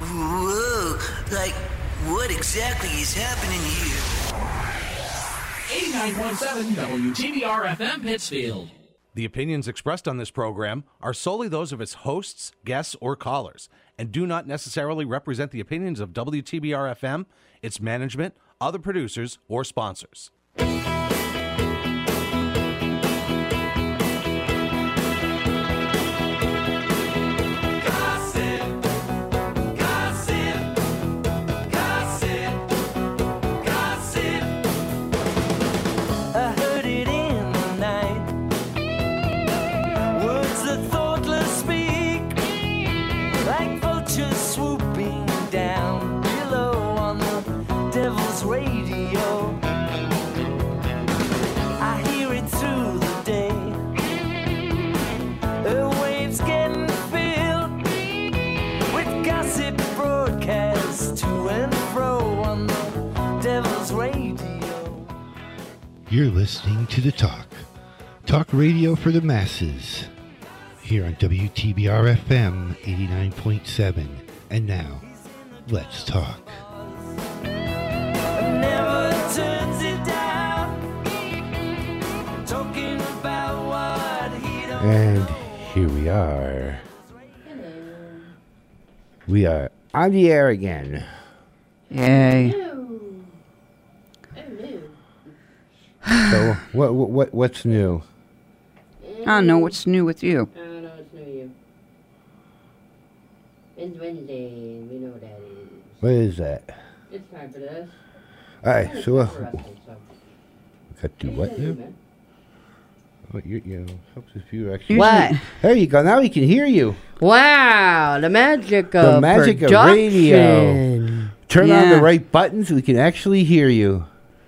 Whoa, like, what exactly is happening here? 89.7 WTBR-FM Pittsfield. The opinions expressed on this program are solely those of its hosts, guests, or callers, and do not necessarily represent the opinions of WTBR-FM, its management, other producers, or sponsors. You're listening to The Talk radio for the masses, here on WTBR-FM 89.7. And now, let's talk. And here we are. We are on the air again. Yay. So, what's new? I don't know what's new with you. I don't know what's new with you. It's Wednesday. We know what that is. What is that? It's time for this. All right, It's so time for wrestling, so. got to what Yeah, now? man. Oh, you helps if you actually. What? There you go. Now we can hear you. Wow, the magic of The magic of production. radio. Turn on the right buttons. We can actually hear you.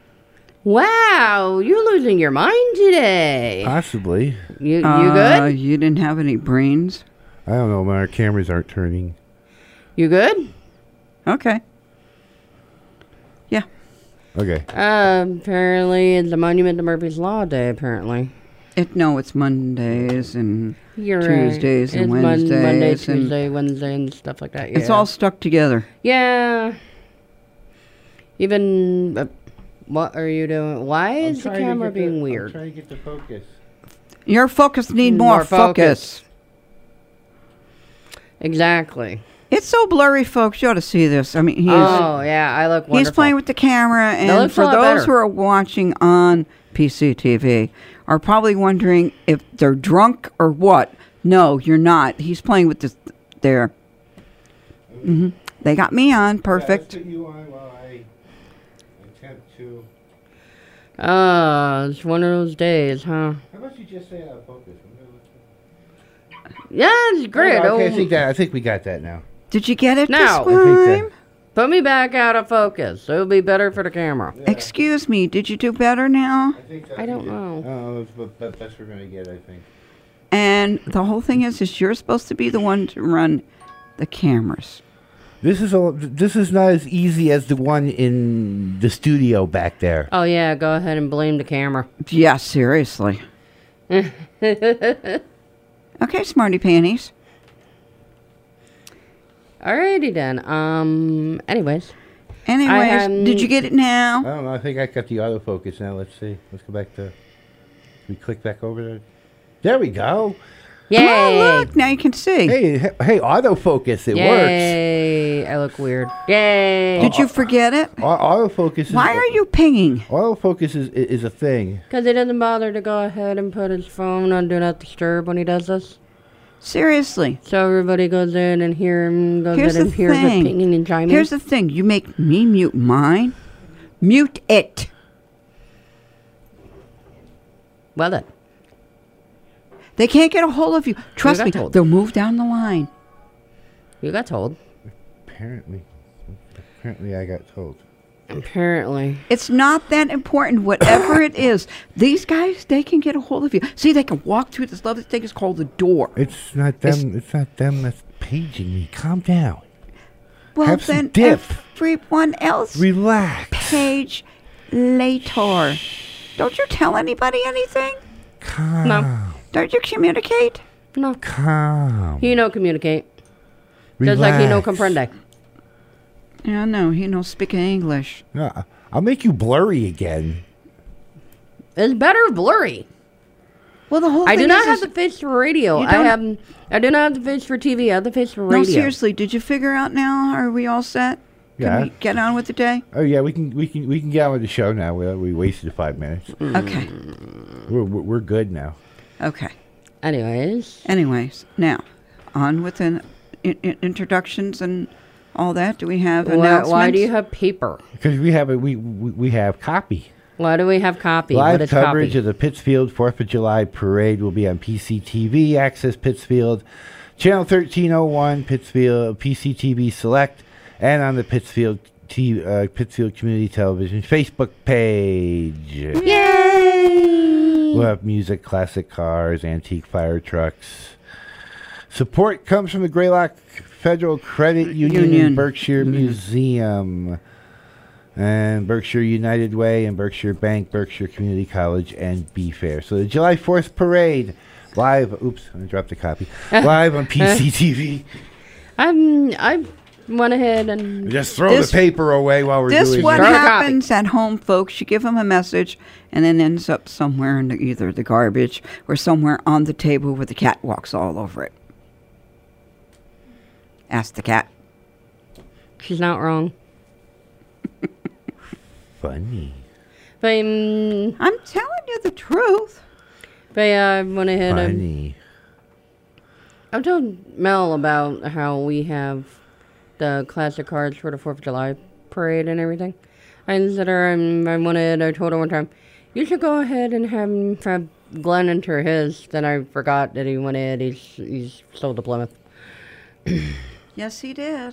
Wow, you're losing your mind today. Possibly. You good? You didn't have any brains? I don't know. Our cameras aren't turning. You good? Okay. Yeah. Okay. Apparently it's a Monument to Murphy's Law Day, apparently. No, it's Mondays and You're Tuesdays right. and It's Wednesdays. Monday, and Tuesday, Wednesday, and stuff like that. Yeah. It's all stuck together. Yeah. Even... what are you doing? Why is the camera being weird? I'm trying to get the focus. Your focus need more focus. Exactly. It's so blurry, folks. You ought to see this. I mean, Oh, yeah. I look wonderful. he's playing with the camera, That and looks for a lot those better. who are watching on PCTV are probably wondering if they're drunk or what. No, you're not. He's playing with this there. Mm-hmm. They got me on. Perfect. Yeah, let's put you on while I attempt to. It's one of those days, huh? How about you just say out of focus? Yeah, it's great. Okay, I think we got that now. Did you get it Now, this I think time? that- Put me back out of focus. It'll be better for the camera. Excuse me. Did you do better now? I don't know. Oh, that's the best we're gonna get, I think. And the whole thing is you're supposed to be the one to run the cameras. This is not as easy as the one in the studio back there. Oh, yeah. Go ahead and blame the camera. Yeah, seriously. Okay, smarty panties. Alrighty then. Anyways. Did you get it now? I don't know. I think I got the autofocus now. Let's see. Let's go back to. We click back over there. There we go. Yay! Oh, look, now you can see. Hey, autofocus. It works. Yay! I look weird. Yay! Did you forget it? Autofocus is... Why are you pinging? Autofocus is a thing. Because he doesn't bother to go ahead and put his phone on Do Not Disturb when he does this. Seriously. So everybody goes in and hears Here's it and the hears the thing. pinging and chiming. Here's the thing. You make me mute mine. Mute it. Well then. They can't get a hold of you. Trust got me. told. They'll move down the line. You got told. Apparently I got told. Apparently. It's not that important, whatever it is. These guys, they can get a hold of you. See, they can walk through this lovely thing. It's called the door. It's not them. It's not them that's paging me. Calm down. Well, Have some then dip. everyone else Relax. page later. Don't you tell anybody anything? Calm. No. Don't you communicate? No. Calm. He no communicate. Relax. Just like he no comprende. Yeah, no, he knows speaking English. Yeah, I'll make you blurry again. It's better blurry. Well, the whole I thing do not is have the face for radio. You I do not have the face for TV. I have the face for radio. No, seriously, did you figure out now? Are we all set? Yeah. Can we get on with the day? Oh yeah, we can get on with the show now. We wasted 5 minutes. Okay. We're good now. Okay. Anyways, now on with the introductions and all that. Do we have announcements? why do you have paper? Because we have copy. Why do we have copy? Live what is coverage copy? of the Pittsfield 4th of July parade will be on PCTV, Access Pittsfield, Channel 1301, Pittsfield, PCTV Select, and on the Pittsfield Community Television Facebook page. Yay! We'll have music, classic cars, antique fire trucks. Support comes from the Greylock Federal Credit Union and Berkshire Museum, and Berkshire United Way, and Berkshire Bank, Berkshire Community College, and B Fair. So the July 4th parade, live. Oops, I dropped a copy. Live on PCTV. I went ahead and Just throw the paper away while we're doing This what it. happens at home, folks. You give them a message, and then ends up somewhere in either the garbage or somewhere on the table where the cat walks all over it. Ask the cat. she's not wrong. Funny. But I'm telling you the truth. I went ahead and Funny. I've told Mel about how we have the classic cars for the 4th of July parade and everything. And said her, I told her one time, you should go ahead and have Glenn enter his. Then I forgot that he went in. He's sold to Plymouth. Yes, he did.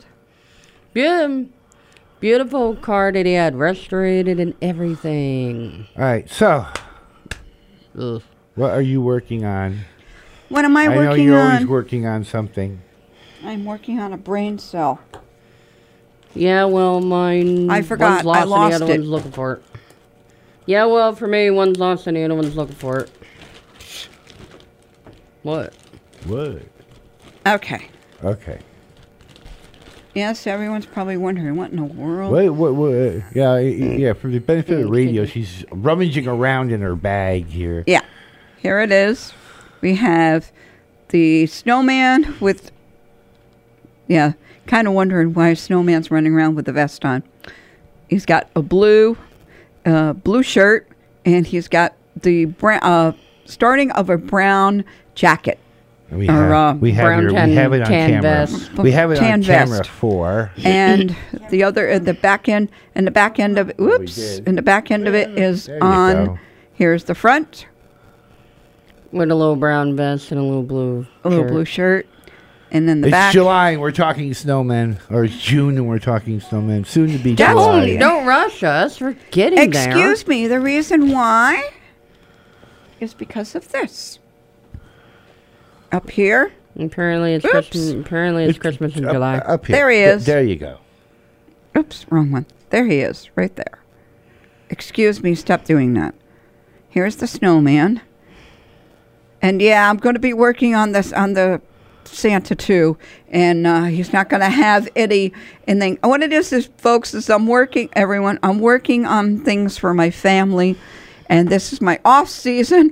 Beautiful car that he had restorated and everything. All right, so Ugh. what are you working on? What am I know working you're on? always working on something. I'm working on a brain cell. Yeah, well, mine. I forgot. One's lost I and lost the other it. one's looking for it. Yeah, well, for me, one's lost and the other one's looking for it. What? What? Okay. Okay. Yes, everyone's probably wondering what in the world. What? Yeah. For the benefit of radio, she's rummaging around in her bag here. Yeah, here it is. We have the snowman with. Yeah, kind of wondering why a snowman's running around with the vest on. He's got a blue shirt, and he's got the starting of a brown jacket. We have it on camera. Vest. We have it Tan on camera vest. 4. And the other at the back end, and the back end of it. Whoops! And the back end of it is There you on. go. Here's the front, With a little brown vest and a little blue. a little shirt. blue shirt, and then the It's back. July and we're talking snowmen, or it's June and we're talking snowmen. Soon to be That's July. only- Don't rush us. We're getting there. Excuse me. The reason why is because of this. Up here. Apparently it's Oops. Christmas. Apparently it's Christmas in July. Up here. There he is. There you go. Oops, wrong one. There he is, right there. Excuse me, stop doing that. Here's the snowman. And yeah, I'm going to be working on this, on the Santa too. And he's not going to have anything. What it is, folks, is I'm working on things for my family. And this is my off season.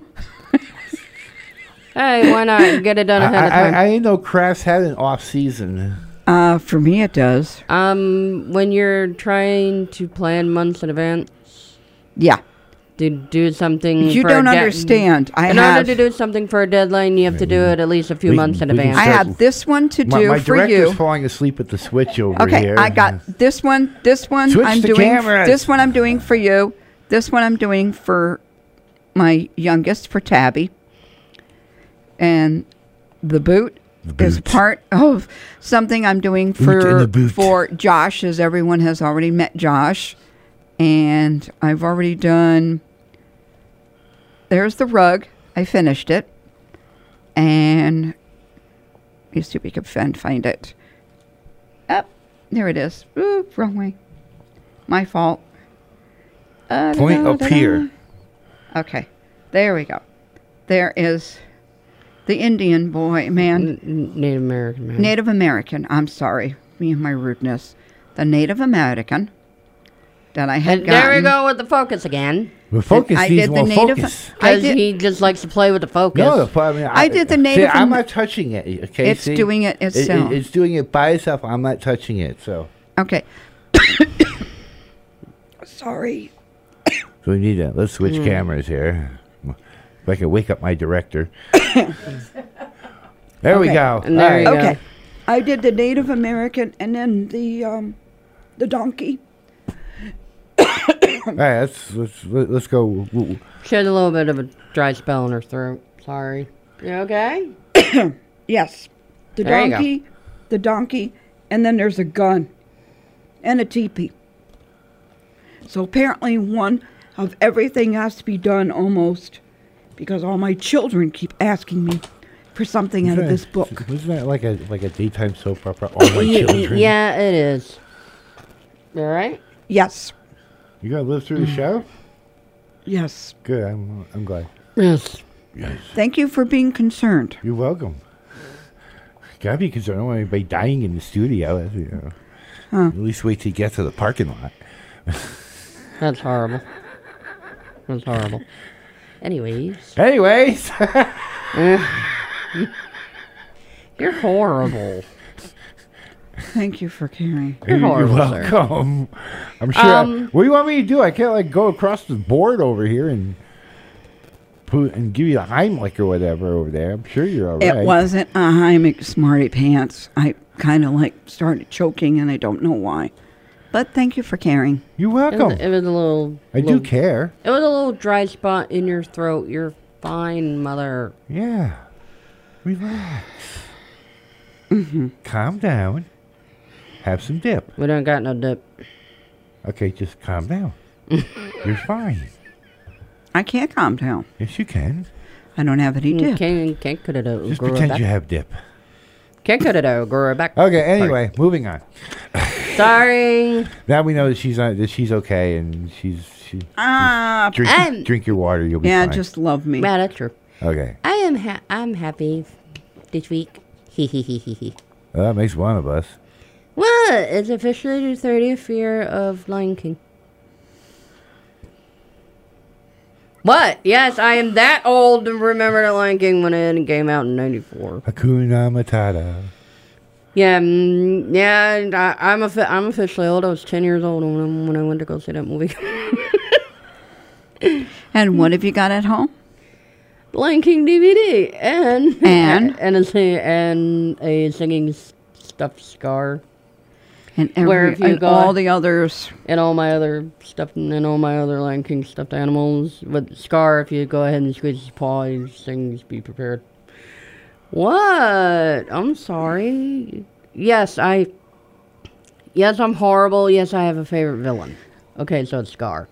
Hey, why not get it done ahead of time? I didn't know crafts had an off season. For me, it does. When you're trying to plan months in advance Yeah. to do something, You for don't a understand. In order to do something for a deadline, you have to do it at least a few We- months in we can advance. I start- have this one to do My for director's you. falling asleep at the switch over Okay, here. I got this one. This one Switch I'm the doing. cameras. This one I'm doing for you. This one I'm doing for my youngest, for Tabby. And the boot is boot. part of something I'm doing Boot and the boot. for Josh, as everyone has already met Josh. And I've already done. There's the rug. I finished it. And let me see if we can find it. Up. There it is. Ooh, wrong way. My fault. Point up here. Okay. There we go. There is the Indian boy, man. Native American man. Native American. I'm sorry. Me and my rudeness. the Native American that I had And there we gotten. go with the focus again. The focus I needs did the more native. focus. I Because did. he just likes to play with the focus. No, I mean, I did the see, native I'm Am- not touching it. Okay, It's see? doing it itself. It's doing it by itself. I'm not touching it. So, Okay. Sorry. so we need to let's switch cameras here. If I can wake up my director. There we Okay. go. And there you All go. Okay. I did the Native American and then the donkey. All right, let's go. She had a little bit of a dry spell in her throat. Sorry. You okay? Yes. The There you go. donkey, and then there's a gun and a teepee. So apparently one of everything has to be done almost because all my children keep asking me for something out of this book. Wasn't that like a daytime soap opera? All my children. Yeah, it is. All right. Yes. You gonna live through the show? Yes. Good. I'm glad. Yes. Yes. Thank you for being concerned. You're welcome. Gotta be concerned. I don't want anybody dying in the studio. That's, you know. At least wait till you get to the parking lot. That's horrible. That's horrible. Anyways, Anyways, you're horrible. Thank you for caring. You're you're horrible, sir. welcome. I'm sure. What do you want me to do? I can't like go across the board over here and give you a Heimlich or whatever over there. I'm sure you're all right. It wasn't a Heimlich Smarty Pants. I kind of like started choking and I don't know why. But thank you for caring. You're It welcome. was, it was a little. I do care. It was a little dry spot in your throat. You're fine, mother. Yeah. Relax. Calm down. Have some dip. We don't got no dip. Okay, just calm down. You're fine. I can't calm down. Yes, you can. I don't have any dip. Can't cut it out. Just Grow it pretend back. you have dip. Can't cut it out. Grow it back. Okay. Anyway, moving on. Sorry. Now we know that she's okay and she drink your water. You'll be Yeah, fine. just love me. Yeah, that's true. Okay. I'm happy this week. Well, that makes one of us. What? It's officially the 30th year of Lion King. What? Yes, I am that old to remember that Lion King when it came out in '94. Hakuna Matata. Yeah, I'm officially old. I was 10 years old when I went to go see that movie. And what have you got at home? Lion King DVD and And? a singing stuffed Scar And Where if you and go- all the others. and all my other stuff and all my other Lion King stuffed animals. With Scar, if you go ahead and squeeze his paw, he sings "Be Prepared." What? I'm sorry. Yes, I'm horrible. Yes, I have a favorite villain. Okay, so it's Scar.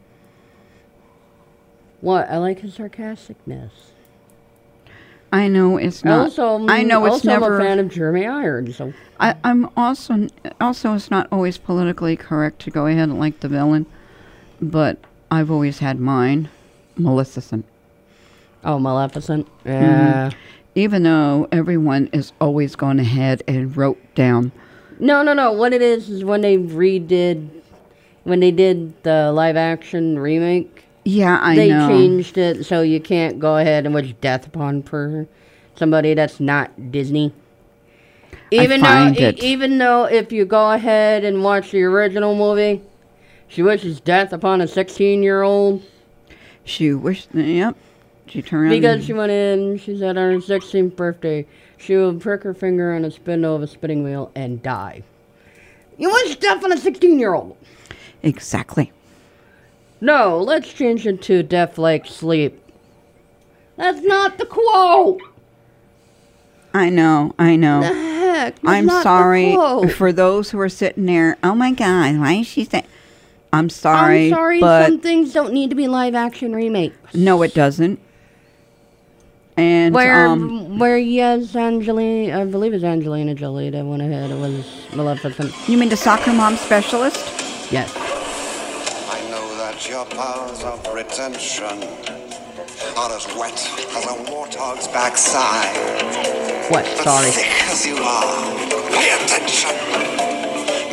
What? I like his sarcasticness. I know it's not. I know it's also never. I'm a fan of Jeremy Irons. So I'm also it's not always politically correct to go ahead and like the villain, but I've always had mine, Maleficent. oh, Maleficent. Yeah. Even though everyone is always gone ahead and wrote down. No. What it is when they did the live action remake. Yeah, I They know. changed it so you can't go ahead and wish death upon somebody that's not Disney. Even though if you go ahead and watch the original movie, she wishes death upon a 16-year-old She wished. Yep. She turned around. because she went in. She said on her 16th birthday she would prick her finger on a spindle of a spinning wheel and die. You wish death on a 16-year-old. Exactly. No, let's change it to death like sleep. That's not the quote. I know. The heck? That's I'm not the sorry quote. for those who are sitting there. Oh my God, why is she saying? I'm sorry, I'm sorry, but some things don't need to be live action remakes. no, it doesn't. And Where yes, Angelina, I believe it's Angelina Jolie that went ahead. It was Maleficent. you mean the soccer mom specialist? Yes. I know that your powers of retention are as wet as a warthog's backside. What? But Sorry. thick as you are, pay attention.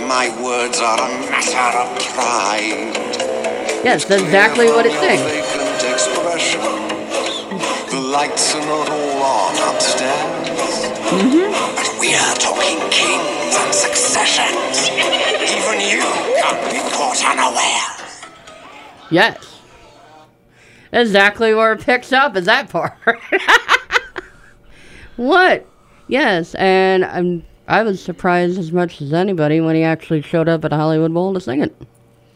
My words are a matter of pride. Yes, that's exactly what it's saying. Vacant expression. The lights are not all on upstairs. But we are talking kings and successions. Even you can't be caught unaware. Yes. Exactly where it picks up is that part. What? Yes, and I was surprised as much as anybody when he actually showed up at a Hollywood Bowl to sing it.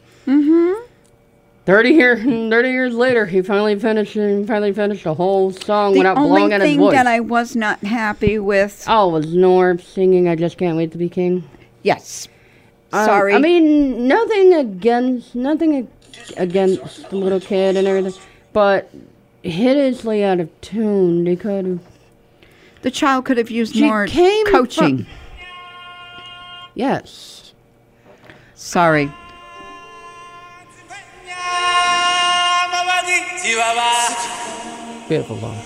30 years later, he finally finished a whole song without blowing out his voice. The only thing that I was not happy with... Oh, was Norm singing I Just Can't Wait to Be King? Yes. Sorry. I mean, nothing against the little kid and everything, but hideously out of tune. They could have... The child could have used She more came coaching. Yes. Sorry. Beautiful song.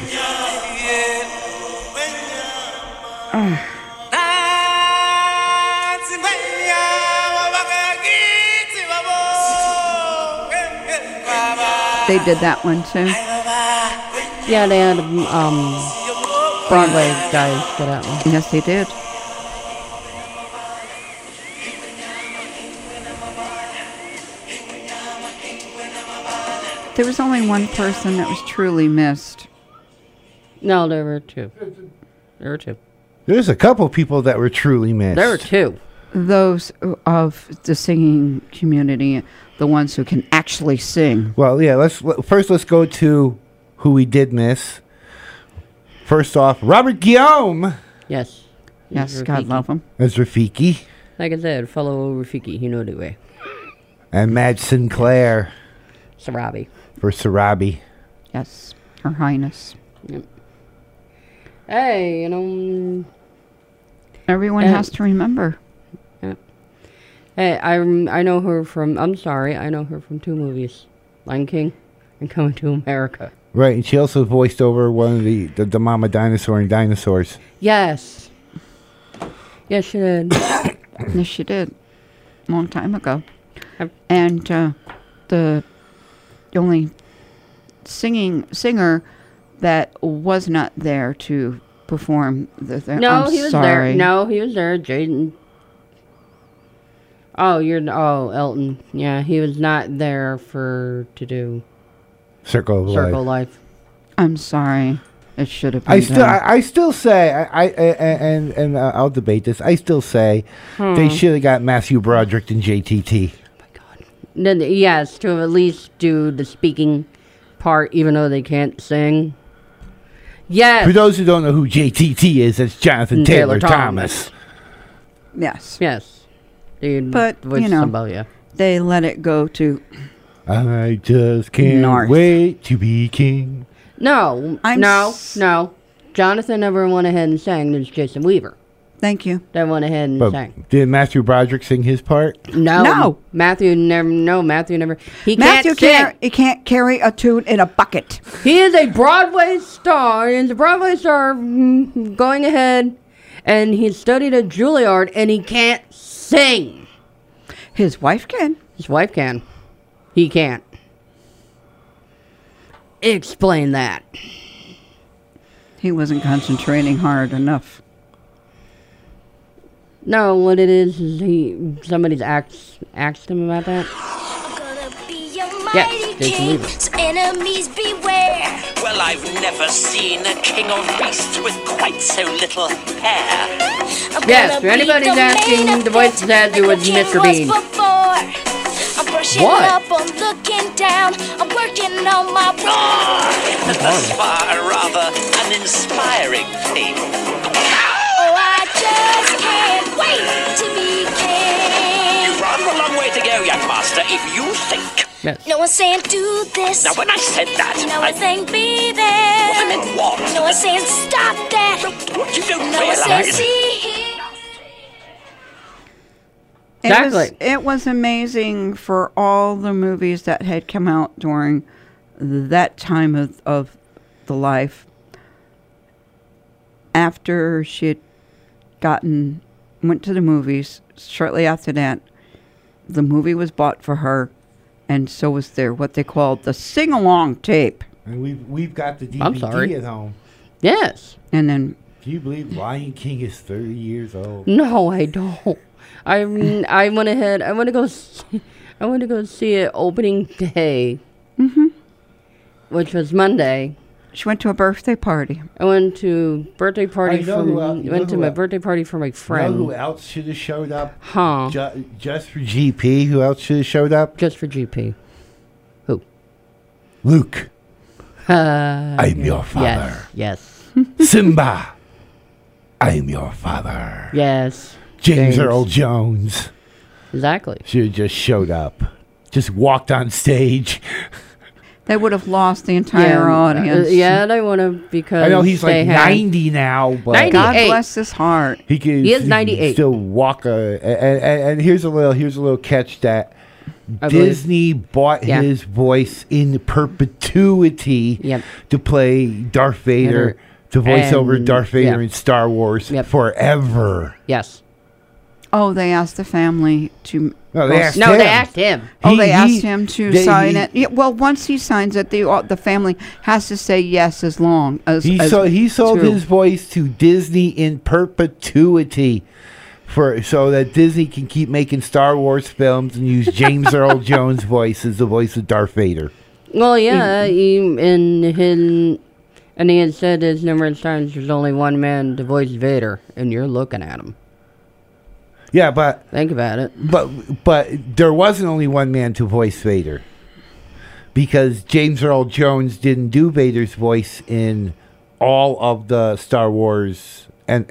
They did that one too. Yeah, they had Broadway guys get that one. Yes, they did. There was only one person that was truly missed. No, there were two. There's a couple people that were truly missed. There were two. Those of the singing community, the ones who can actually sing. Well, yeah. Let's go to who we did miss. First off, Robert Guillaume Yes. Yes, God love him. as Rafiki, Like I said, fellow Rafiki, he knew the way. and Madge Sinclair Sarabi. for Sarabi. Yes, Her Highness. Yep. Hey, you know. Everyone has to remember. Yeah. Hey, I know her from. I'm sorry, I know her from two movies, Lion King and Coming to America. Right, and she also voiced over one of the Mama Dinosaur and Dinosaurs. Yes. Yes, she did. Yes, she did. A long time ago. I've- And the only singer that was not there to perform the No, I'm he was sorry. there. No, he was there. Jaden. Oh, Elton. Yeah, he was not there to do Circle of Circle Life. Life. I'm sorry. It should have been done. I still say I'll debate this. I still say they should have got Matthew Broderick and JTT. Then, yes, to at least do the speaking part, even though they can't sing. Yes. For those who don't know who JTT is, that's Jonathan Taylor Thomas. Yes. Yes. But, you know, Sambalia. they let it go to... I just can't North. wait to be king. No. No. Jonathan never went ahead and sang. There's Jason Weaver. Thank you. That went ahead and But sang. did Matthew Broderick sing his part? No. Matthew never. He Matthew can't sing. can't carry a tune in a bucket. He is a Broadway star. He's a Broadway star going ahead, and he studied at Juilliard, and he can't sing. His wife can. His wife can. He can't. Explain that. He wasn't concentrating hard enough. No, what it is somebody's asked him about that. Yes, Jason Weaver. So enemies beware. Well, I've never seen a king of beasts with quite so little hair. Yes, for anybody's asking, the voice that do was Mr. Bean. I'm brushing What? up, I'm looking down, I'm working on my Thus far, a rather uninspiring thing. Oh, I just can't wait to be king. You've rather a long way to go, young master, if you think. Yes. No one's saying do this. Now, when I said that, No one's saying be there. I meant what? No one's saying stop that. What you don't No one's saying realize. see here. Exactly. It was amazing for all the movies that had come out during that time of the life. After she had gotten went to the movies. Shortly after that, the movie was bought for her, and so was their what they called the sing-along tape. And we've got the I'm sorry. DVD at home. Yes. And then Do you believe Lion King is 30 years old? No, I don't. I went ahead. I want to go. I want to go see it opening day, which was Monday. she went to a birthday party. I went to birthday party I know from. who el- you know Went to who my el- birthday party for my You know friend. who else should have showed up? Huh? Just for GP, who else should have showed up? Just for GP. Who? Luke. I'm your father. Yes. Simba. I'm your father. Yes. James Earl Jones Exactly. should have just showed up. Just walked on stage. They would have lost the entire audience. Yeah, they would have because I know he's they like had 90 now, but 90. God 88. bless his heart. he can He is 98. still walk. And here's a little catch that I believe. Disney bought Yeah. his voice in perpetuity Yep. to play Darth Vader, to voice And- over Darth Vader yeah. in Star Wars Yep. forever. Yes. Oh, they asked the family to. No, they asked No, him. they asked him. Oh, they asked him to they- sign he- it. Yeah, well, once he signs it, the family has to say yes as long as. He sold true. his voice to Disney in perpetuity, so that Disney can keep making Star Wars films and use James Earl Jones' voice as the voice of Darth Vader. Well, yeah, and he had said this numerous times. There's only one man to voice Vader, and you're looking at him. Yeah, but Think about it. there wasn't only one man to voice Vader, because James Earl Jones didn't do Vader's voice in all of the Star Wars and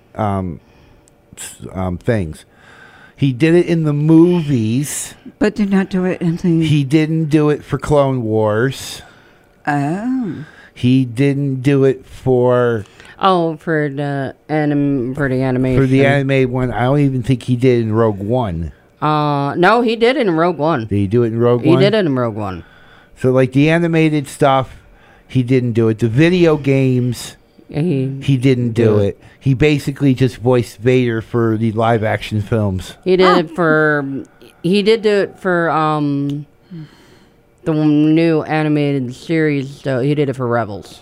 things. He did it in the movies. But did not do it in the. He didn't do it for Clone Wars. Oh. He didn't do it for Oh, for the animation. the animated one. I don't even think he did in Rogue One. No, he did it in Rogue One. Did he do it in Rogue He One? did it in Rogue One. So like the animated stuff, he didn't do it. The video games, he didn't do it. He basically just voiced Vader for the live action films. He did it for. He did do it for the new animated series. Though he did it for Rebels.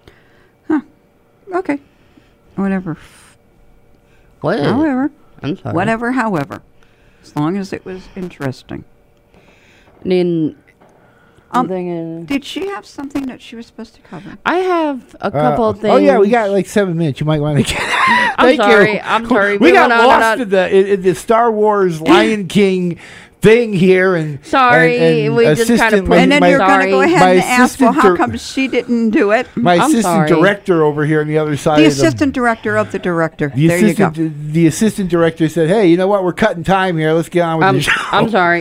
Okay. Whatever. What? However. I'm sorry. Whatever, however. As long as it was interesting. Then, Did she have something that she was supposed to cover? I have a couple things. Oh yeah, we got like 7 minutes. You might want to get. I'm sorry. I'm sorry. We got went on lost and in the Star Wars Lion King thing here, and Sorry, we just kind of And then you're going to go ahead my and ask, well, how assistant come she didn't do it? My I'm assistant sorry. director over here on the other side The of assistant director of the director. the There you go. the assistant director said, "Hey, you know what? We're cutting time here. Let's get on with the show." I'm sorry.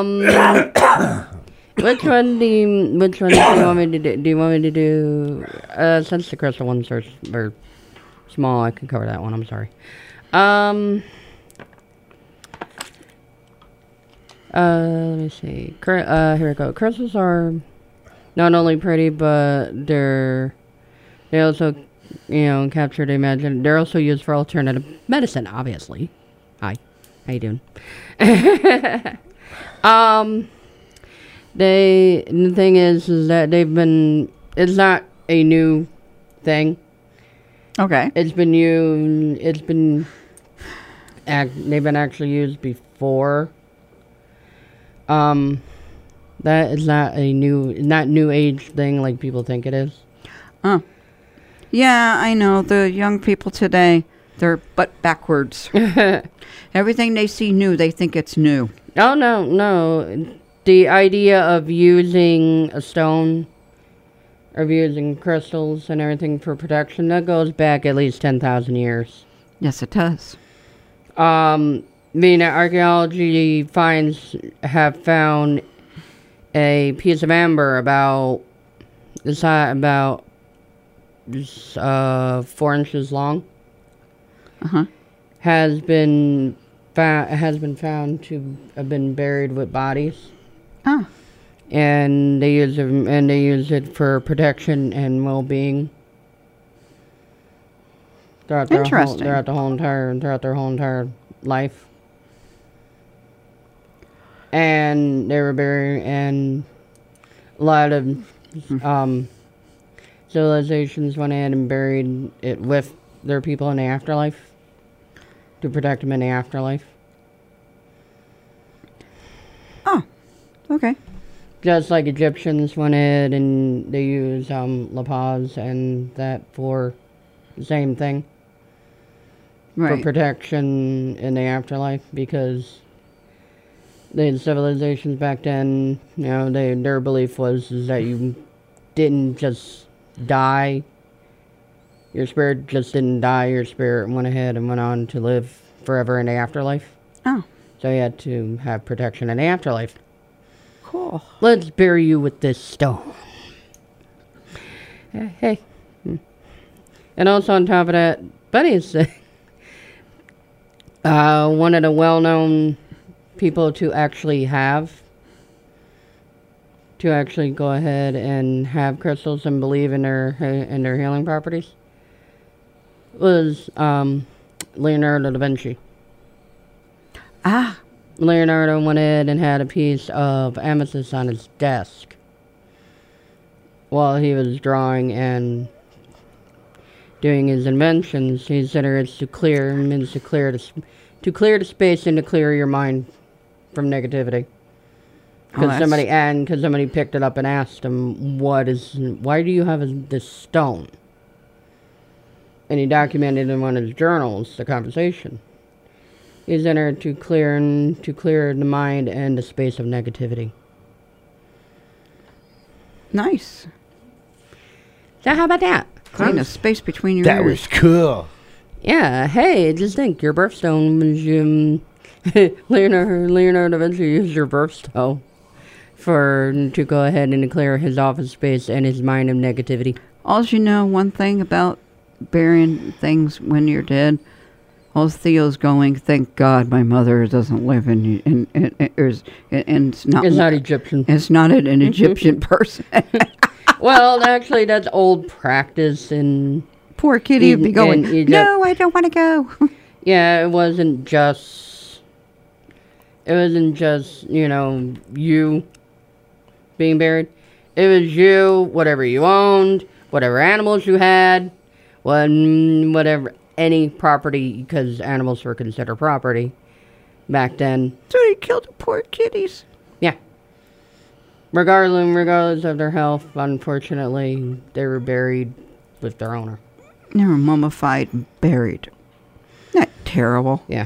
Which one do you want me to do? Do you want me to do? Since the crystal ones are small, I can cover that one. I'm sorry. Let me see. Here we go. Crystals are not only pretty, but they also, capture the imagine. They're also used for alternative medicine, obviously. Hi, how you doing? The thing is that it's not a new thing. Okay. They've been actually used before. That is not not new age thing like people think it is. Oh. Yeah, I know. The young people today, they're butt backwards. Everything they see new, they think it's new. Oh, no. The idea of using a stone, of using crystals and everything for protection, that goes back at least 10,000 years. Yes, it does. Archaeology finds have found a piece of amber about 4 inches long. Has been found to have been buried with bodies. Oh. And they use it for protection and well-being. throughout their Interesting. throughout their whole entire life. And they were buried, and a lot of civilizations went in and buried it with their people in the afterlife to protect them in the afterlife. Oh, okay. Just like Egyptians went in and they use La Paz and that for the same thing. For Right. protection in the afterlife, because the civilizations back then, you know, their belief was is that you didn't just die. Your spirit just didn't die. Your spirit went ahead and went on to live forever in the afterlife. Oh, So you had to have protection in the afterlife. cool. Let's bury you with this stone. Hey. And also on top of that, Buddy's one of the well-known people to actually go ahead and have crystals and believe in their healing properties was Leonardo da Vinci. Ah, Leonardo went in and had a piece of amethyst on his desk while he was drawing and doing his inventions. He said it's to clear the space and to clear your mind from negativity. Because somebody picked it up and asked him, why do you have this stone? And he documented in one of his journals the conversation. He's in there to clear the mind and the space of negativity. nice. So how about that? Clean a space between your That ears. was cool. Yeah, hey, just think, your birthstone was Leonardo da Vinci used your birthstone to go ahead and clear his office space and his mind of negativity. Also, you know one thing about burying things when you're dead? All Theo's going, thank God my mother doesn't live and it's not. It's not Egyptian. It's not an Egyptian person. Well, actually, that's old practice in... Poor kitty would be going, Egypt. no, I don't want to go. Yeah, it wasn't just, you being buried. It was you, whatever you owned, whatever animals you had, whatever, any property, because animals were considered property back then. So he killed the poor kitties. Yeah. Regardless of their health, unfortunately, they were buried with their owner. They were mummified and buried. Not terrible. Yeah.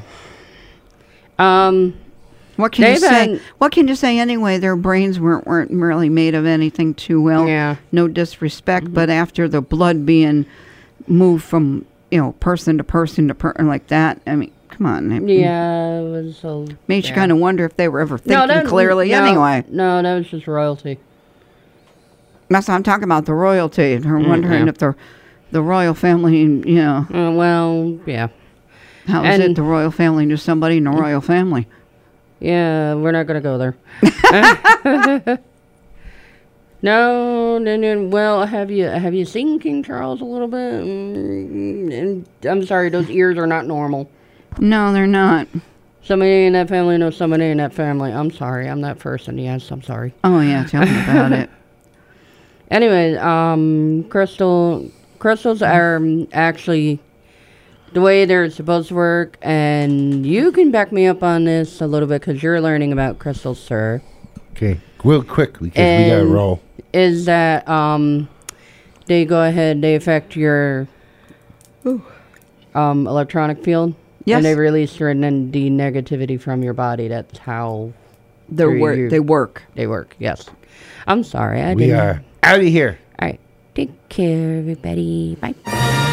What can you They've say? had- What can you say anyway? Their brains weren't really made of anything too well. Yeah. No disrespect, but after the blood being moved from person to person like that, I mean, come on. Yeah, it was so... Made you yeah. kind of wonder if they were ever thinking clearly. Anyway, No, that was just royalty. that's what I'm talking about. The royalty. They're wondering if the royal family, Well, yeah. how is it And- the royal family knew somebody in the royal family? Yeah, we're not going to go there. No. Well, have you seen King Charles a little bit? And I'm sorry, those ears are not normal. No, they're not. Somebody in that family knows somebody in that family. I'm sorry, I'm that person. Yes, I'm sorry. Oh yeah, tell me about it. Anyway, crystals are actually the way they're supposed to work, and you can back me up on this a little bit because you're learning about crystals, sir. Okay, real quick because we gotta roll. Is that they go ahead, they affect your electronic field. Yes. And they release the negativity from your body. That's how They work. They work, yes. I'm sorry, I We didn't. are out of here. All right. Take care, everybody. Bye.